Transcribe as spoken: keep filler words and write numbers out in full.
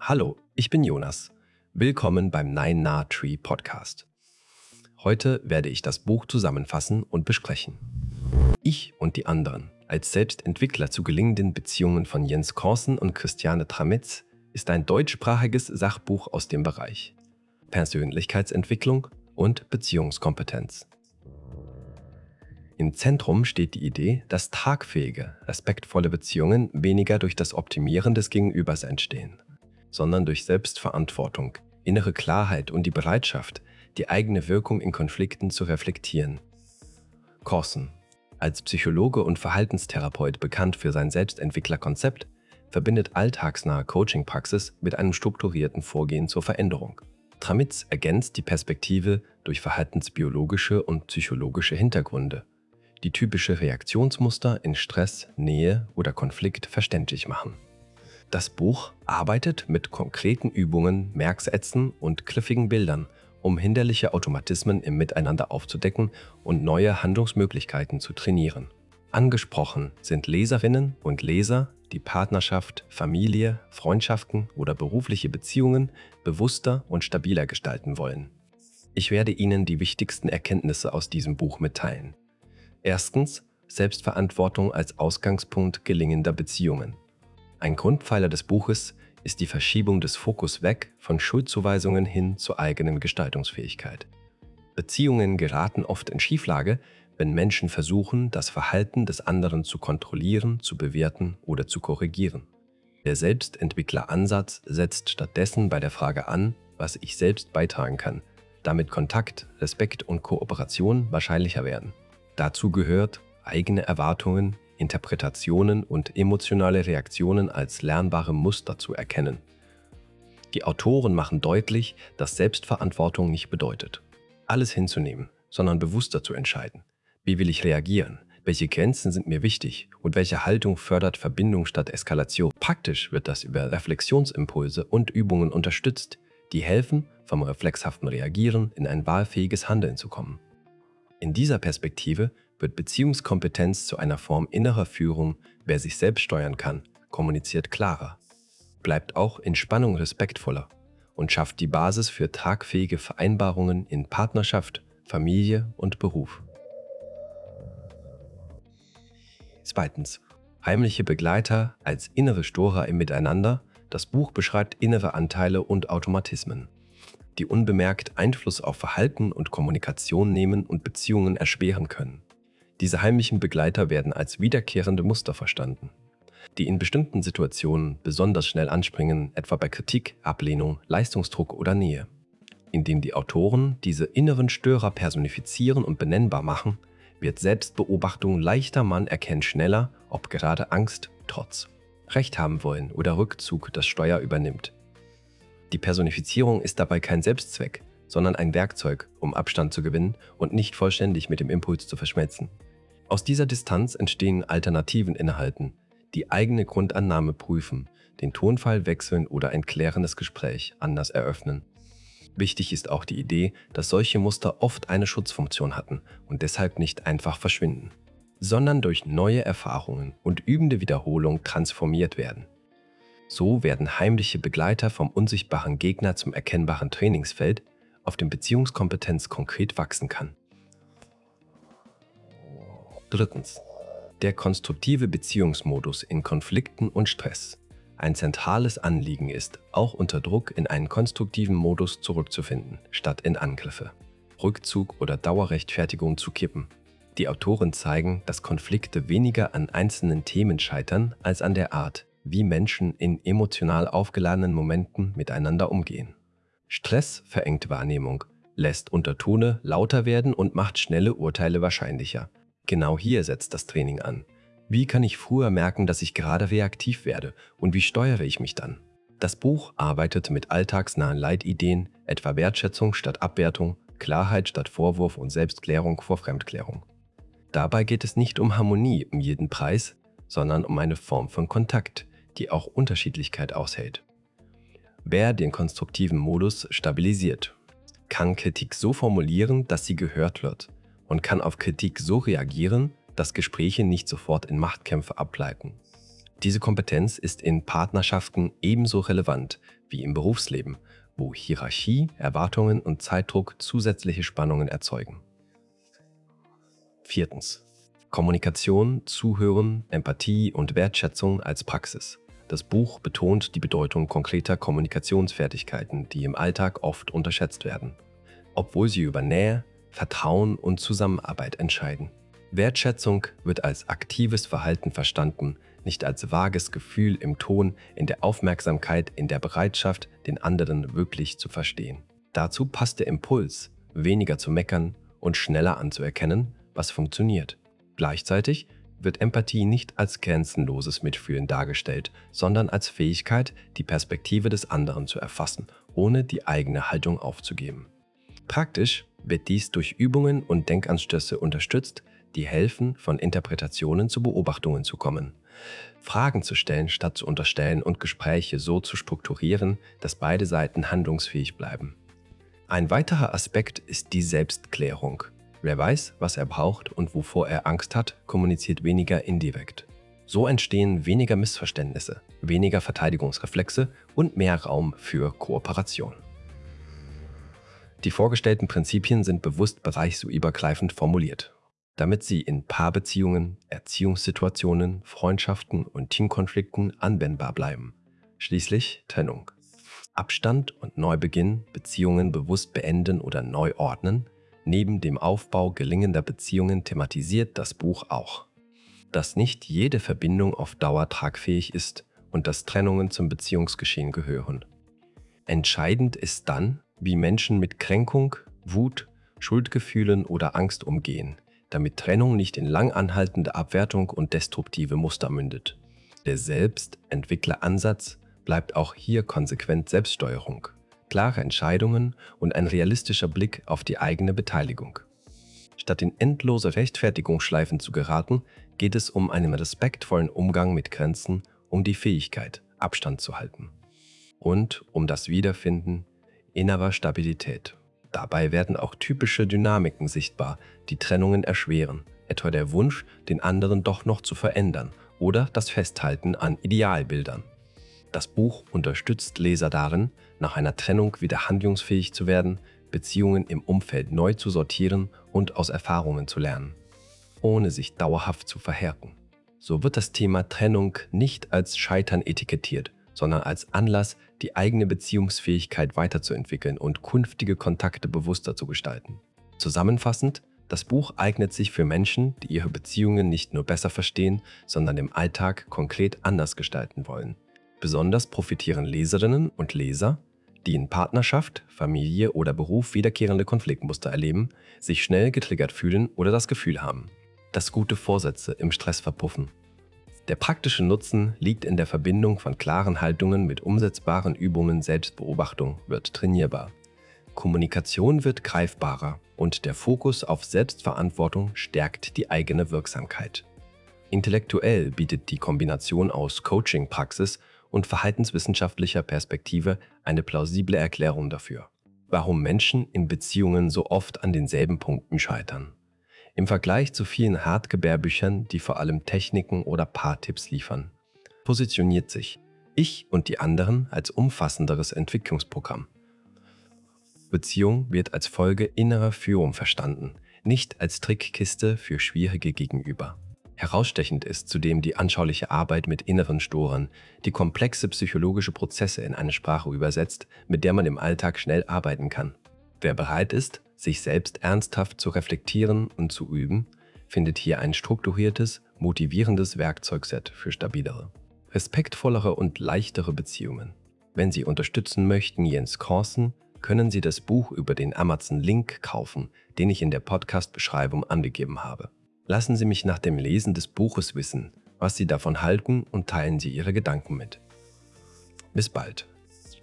Hallo, ich bin Jonas. Willkommen beim Nine Na Tree Podcast. Heute werde ich das Buch zusammenfassen und besprechen. Ich und die anderen, als Selbstentwickler zu gelingenden Beziehungen von Jens Korsen und Christiane Tramitz, ist ein deutschsprachiges Sachbuch aus dem Bereich Persönlichkeitsentwicklung und Beziehungskompetenz. Im Zentrum steht die Idee, dass tragfähige, respektvolle Beziehungen weniger durch das Optimieren des Gegenübers entstehen, sondern durch Selbstverantwortung, innere Klarheit und die Bereitschaft, die eigene Wirkung in Konflikten zu reflektieren. Korsen, als Psychologe und Verhaltenstherapeut bekannt für sein Selbstentwicklerkonzept, verbindet alltagsnahe Coaching-Praxis mit einem strukturierten Vorgehen zur Veränderung. Tramitz ergänzt die Perspektive durch verhaltensbiologische und psychologische Hintergründe, die typische Reaktionsmuster in Stress, Nähe oder Konflikt verständlich machen. Das Buch arbeitet mit konkreten Übungen, Merksätzen und griffigen Bildern, um hinderliche Automatismen im Miteinander aufzudecken und neue Handlungsmöglichkeiten zu trainieren. Angesprochen sind Leserinnen und Leser, die Partnerschaft, Familie, Freundschaften oder berufliche Beziehungen bewusster und stabiler gestalten wollen. Ich werde Ihnen die wichtigsten Erkenntnisse aus diesem Buch mitteilen. Erstens, Selbstverantwortung als Ausgangspunkt gelingender Beziehungen. Ein Grundpfeiler des Buches ist die Verschiebung des Fokus weg von Schuldzuweisungen hin zur eigenen Gestaltungsfähigkeit. Beziehungen geraten oft in Schieflage, wenn Menschen versuchen, das Verhalten des anderen zu kontrollieren, zu bewerten oder zu korrigieren. Der Selbstentwickleransatz setzt stattdessen bei der Frage an, was ich selbst beitragen kann, damit Kontakt, Respekt und Kooperation wahrscheinlicher werden. Dazu gehört, eigene Erwartungen, Interpretationen und emotionale Reaktionen als lernbare Muster zu erkennen. Die Autoren machen deutlich, dass Selbstverantwortung nicht bedeutet, alles hinzunehmen, sondern bewusster zu entscheiden. Wie will ich reagieren? Welche Grenzen sind mir wichtig? Und welche Haltung fördert Verbindung statt Eskalation? Praktisch wird das über Reflexionsimpulse und Übungen unterstützt, die helfen, vom reflexhaften Reagieren in ein wahlfähiges Handeln zu kommen. In dieser Perspektive wird Beziehungskompetenz zu einer Form innerer Führung. Wer sich selbst steuern kann, kommuniziert klarer, bleibt auch in Spannung respektvoller und schafft die Basis für tragfähige Vereinbarungen in Partnerschaft, Familie und Beruf. Zweitens. Heimliche Begleiter als innere Storer im Miteinander. Das Buch beschreibt innere Anteile und Automatismen, die unbemerkt Einfluss auf Verhalten und Kommunikation nehmen und Beziehungen erschweren können. Diese heimlichen Begleiter werden als wiederkehrende Muster verstanden, die in bestimmten Situationen besonders schnell anspringen, etwa bei Kritik, Ablehnung, Leistungsdruck oder Nähe. Indem die Autoren diese inneren Störer personifizieren und benennbar machen, wird Selbstbeobachtung leichter, man erkennt schneller, ob gerade Angst, Trotz, Recht haben wollen oder Rückzug das Steuer übernimmt. Die Personifizierung ist dabei kein Selbstzweck, sondern ein Werkzeug, um Abstand zu gewinnen und nicht vollständig mit dem Impuls zu verschmelzen. Aus dieser Distanz entstehen Alternativen innehalten, die eigene Grundannahme prüfen, den Tonfall wechseln oder ein klärendes Gespräch anders eröffnen. Wichtig ist auch die Idee, dass solche Muster oft eine Schutzfunktion hatten und deshalb nicht einfach verschwinden, sondern durch neue Erfahrungen und übende Wiederholung transformiert werden. So werden heimliche Begleiter vom unsichtbaren Gegner zum erkennbaren Trainingsfeld, auf dem Beziehungskompetenz konkret wachsen kann. Drittens. Der konstruktive Beziehungsmodus in Konflikten und Stress. Ein zentrales Anliegen ist, auch unter Druck in einen konstruktiven Modus zurückzufinden, statt in Angriffe, Rückzug oder Dauerrechtfertigung zu kippen. Die Autoren zeigen, dass Konflikte weniger an einzelnen Themen scheitern, als an der Art, wie Menschen in emotional aufgeladenen Momenten miteinander umgehen. Stress verengt Wahrnehmung, lässt Untertone lauter werden und macht schnelle Urteile wahrscheinlicher. Genau hier setzt das Training an. Wie kann ich früher merken, dass ich gerade reaktiv werde und wie steuere ich mich dann? Das Buch arbeitet mit alltagsnahen Leitideen, etwa Wertschätzung statt Abwertung, Klarheit statt Vorwurf und Selbstklärung vor Fremdklärung. Dabei geht es nicht um Harmonie um jeden Preis, sondern um eine Form von Kontakt, die auch Unterschiedlichkeit aushält. Wer den konstruktiven Modus stabilisiert, kann Kritik so formulieren, dass sie gehört wird und kann auf Kritik so reagieren, dass Gespräche nicht sofort in Machtkämpfe abgleiten. Diese Kompetenz ist in Partnerschaften ebenso relevant wie im Berufsleben, wo Hierarchie, Erwartungen und Zeitdruck zusätzliche Spannungen erzeugen. Viertens. Kommunikation, Zuhören, Empathie und Wertschätzung als Praxis. Das Buch betont die Bedeutung konkreter Kommunikationsfertigkeiten, die im Alltag oft unterschätzt werden, obwohl sie über Nähe, Vertrauen und Zusammenarbeit entscheiden. Wertschätzung wird als aktives Verhalten verstanden, nicht als vages Gefühl im Ton, in der Aufmerksamkeit, in der Bereitschaft, den anderen wirklich zu verstehen. Dazu passt der Impuls, weniger zu meckern und schneller anzuerkennen, was funktioniert. Gleichzeitig wird Empathie nicht als grenzenloses Mitfühlen dargestellt, sondern als Fähigkeit, die Perspektive des anderen zu erfassen, ohne die eigene Haltung aufzugeben. Praktisch wird dies durch Übungen und Denkanstöße unterstützt, die helfen, von Interpretationen zu Beobachtungen zu kommen. Fragen zu stellen statt zu unterstellen und Gespräche so zu strukturieren, dass beide Seiten handlungsfähig bleiben. Ein weiterer Aspekt ist die Selbstklärung. Wer weiß, was er braucht und wovor er Angst hat, kommuniziert weniger indirekt. So entstehen weniger Missverständnisse, weniger Verteidigungsreflexe und mehr Raum für Kooperation. Die vorgestellten Prinzipien sind bewusst bereichsübergreifend formuliert, damit sie in Paarbeziehungen, Erziehungssituationen, Freundschaften und Teamkonflikten anwendbar bleiben. Schließlich Trennung. Abstand und Neubeginn, Beziehungen bewusst beenden oder neu ordnen. Neben dem Aufbau gelingender Beziehungen thematisiert das Buch auch, dass nicht jede Verbindung auf Dauer tragfähig ist und dass Trennungen zum Beziehungsgeschehen gehören. Entscheidend ist dann, wie Menschen mit Kränkung, Wut, Schuldgefühlen oder Angst umgehen, damit Trennung nicht in lang anhaltende Abwertung und destruktive Muster mündet. Der Selbstentwickleransatz bleibt auch hier konsequent Selbststeuerung, klare Entscheidungen und ein realistischer Blick auf die eigene Beteiligung. Statt in endlose Rechtfertigungsschleifen zu geraten, geht es um einen respektvollen Umgang mit Grenzen, um die Fähigkeit, Abstand zu halten. Und um das Wiederfinden innerer Stabilität. Dabei werden auch typische Dynamiken sichtbar, die Trennungen erschweren, etwa der Wunsch, den anderen doch noch zu verändern oder das Festhalten an Idealbildern. Das Buch unterstützt Leser darin, nach einer Trennung wieder handlungsfähig zu werden, Beziehungen im Umfeld neu zu sortieren und aus Erfahrungen zu lernen, ohne sich dauerhaft zu verhärten. So wird das Thema Trennung nicht als Scheitern etikettiert, sondern als Anlass, die eigene Beziehungsfähigkeit weiterzuentwickeln und künftige Kontakte bewusster zu gestalten. Zusammenfassend, das Buch eignet sich für Menschen, die ihre Beziehungen nicht nur besser verstehen, sondern im Alltag konkret anders gestalten wollen. Besonders profitieren Leserinnen und Leser, die in Partnerschaft, Familie oder Beruf wiederkehrende Konfliktmuster erleben, sich schnell getriggert fühlen oder das Gefühl haben, dass gute Vorsätze im Stress verpuffen. Der praktische Nutzen liegt in der Verbindung von klaren Haltungen mit umsetzbaren Übungen. Selbstbeobachtung wird trainierbar. Kommunikation wird greifbarer und der Fokus auf Selbstverantwortung stärkt die eigene Wirksamkeit. Intellektuell bietet die Kombination aus Coaching-Praxis und verhaltenswissenschaftlicher Perspektive eine plausible Erklärung dafür, warum Menschen in Beziehungen so oft an denselben Punkten scheitern. Im Vergleich zu vielen Hartgebärbüchern, die vor allem Techniken oder Paartipps liefern, positioniert sich Ich und die anderen als umfassenderes Entwicklungsprogramm. Beziehung wird als Folge innerer Führung verstanden, nicht als Trickkiste für schwierige Gegenüber. Herausstechend ist zudem die anschauliche Arbeit mit inneren Storern, die komplexe psychologische Prozesse in eine Sprache übersetzt, mit der man im Alltag schnell arbeiten kann. Wer bereit ist, sich selbst ernsthaft zu reflektieren und zu üben, findet hier ein strukturiertes, motivierendes Werkzeugset für stabilere, respektvollere und leichtere Beziehungen. Wenn Sie unterstützen möchten Jens Korsen, können Sie das Buch über den Amazon-Link kaufen, den ich in der Podcast-Beschreibung angegeben habe. Lassen Sie mich nach dem Lesen des Buches wissen, was Sie davon halten und teilen Sie Ihre Gedanken mit. Bis bald.